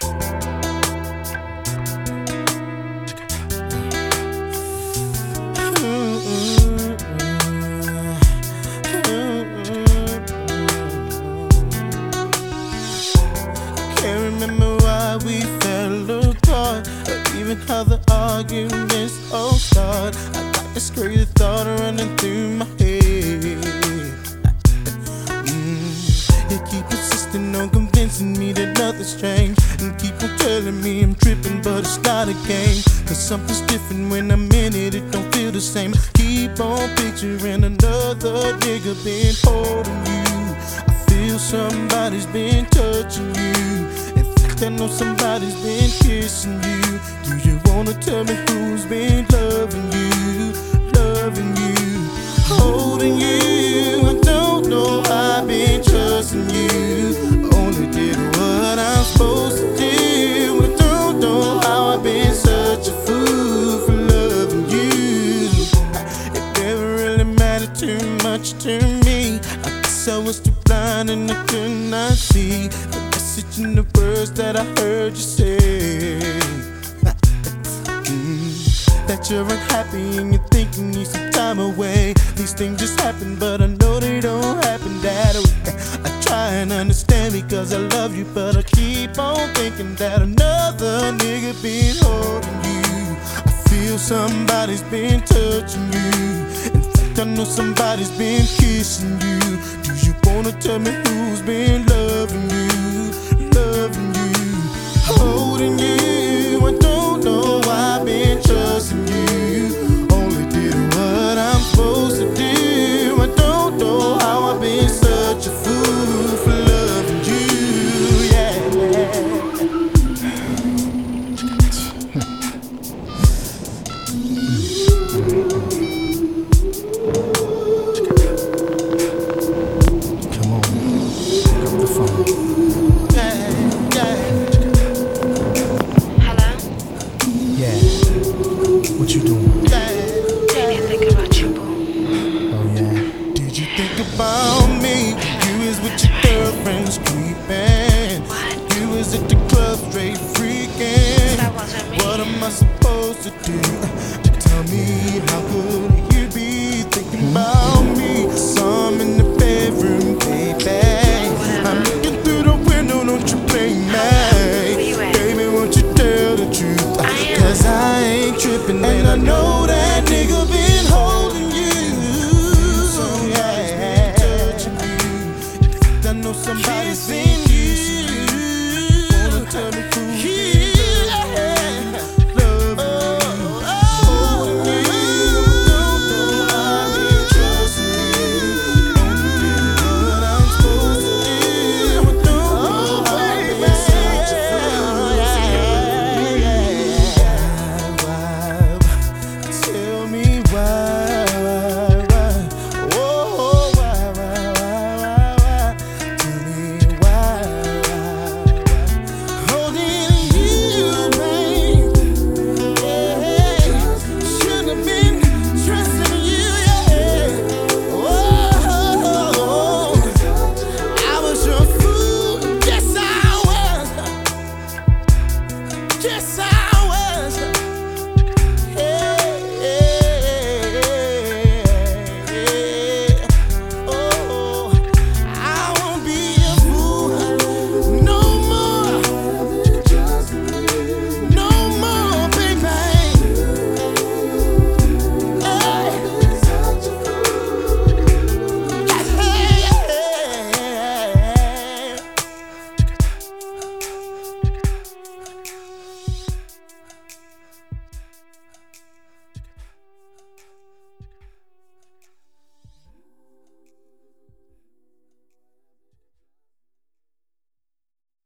Can't remember why we fell apart, or even how the arguments all start. I got this crazy thought running through my head. You keep insisting on convincing me that nothing's changed, and keep on telling me I'm tripping, but it's not a game. Cause something's different when I'm in it, it don't feel the same. Keep on picturing another nigga been holding you. I feel somebody's been touching you. In fact, I know somebody's been kissing you. Do you wanna tell me who's been loving you? Loving you, holding you. I don't know how I've been trusting you. Only did what I'm supposed to do. I don't know how I've been such a fool for loving you. It never really mattered too much to me. I guess I was too blind and I could not see the message in the words that I heard you say. That you're unhappy and you're thinking you need some time away. These things just happen, but I know they don't happen that way. I try and understand because I love you, but I keep on thinking that another nigga been holding you. I feel somebody's been touching you. In fact, I know somebody's been kissing you. Do you wanna tell me who's been loving you? Loving you, holding you. I don't know why I've been trusting you. Only did what I'm supposed to do. I don't know how I've been such a fool for loving you. Yeah. Come on, pick up the phone. Yeah. What you doing? Didn't think about you, boo. Oh yeah. Did you think about me? You was with your girlfriends creeping. What? You was at the club straight freaking. That wasn't me. What am I supposed to do?